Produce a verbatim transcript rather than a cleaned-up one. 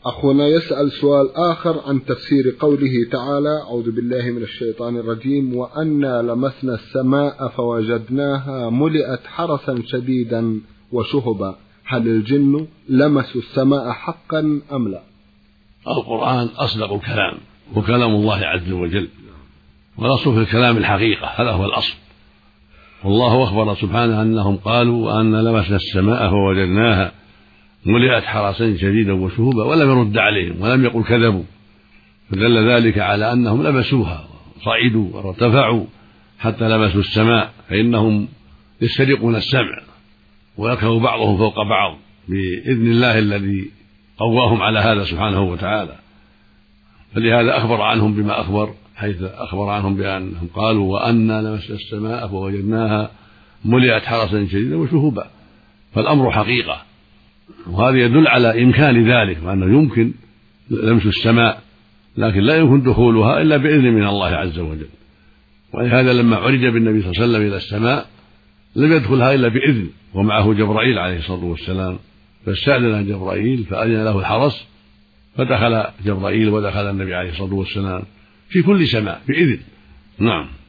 أخونا يسأل سؤال آخر عن تفسير قوله تعالى: أعوذ بالله من الشيطان الرجيم: وأنا لمسنا السماء فوجدناها ملئت حرسا شديدا وشهبا، هل الجن لمسوا السماء حقا أم لا؟ القرآن أصدق الكلام وكلام الله عز وجل، والأصل في الكلام الحقيقة، هذا هو الأصل. والله أخبر سبحانه أنهم قالوا: وأنا لمسنا السماء فوجدناها ملئت حرسا شديدا وشهوبا، ولم يرد عليهم ولم يقل كذبوا، فدل ذلك على أنهم لمسوها صعدوا وارتفعوا حتى لمسوا السماء، فإنهم يسترقون السمع ويركب بعضهم فوق بعض بإذن الله الذي قواهم على هذا سبحانه وتعالى. فلهذا أخبر عنهم بما أخبر، حيث أخبر عنهم بأنهم قالوا: وأنا لمسنا السماء فوجدناها ملئت حرسا شديدا وشهوبا، فالأمر حقيقة، وهذا يدل على إمكان ذلك، وأنه يمكن لمس السماء، لكن لا يمكن دخولها إلا بإذن من الله عز وجل. ولهذا لما عرج بالنبي صلى الله عليه وسلم إلى السماء لم يدخلها إلا بإذن، ومعه جبرائيل عليه الصلاة والسلام، فاستأذن جبرائيل فأذن له الحرس، فدخل جبرائيل ودخل النبي عليه الصلاة والسلام في كل سماء بإذن. نعم.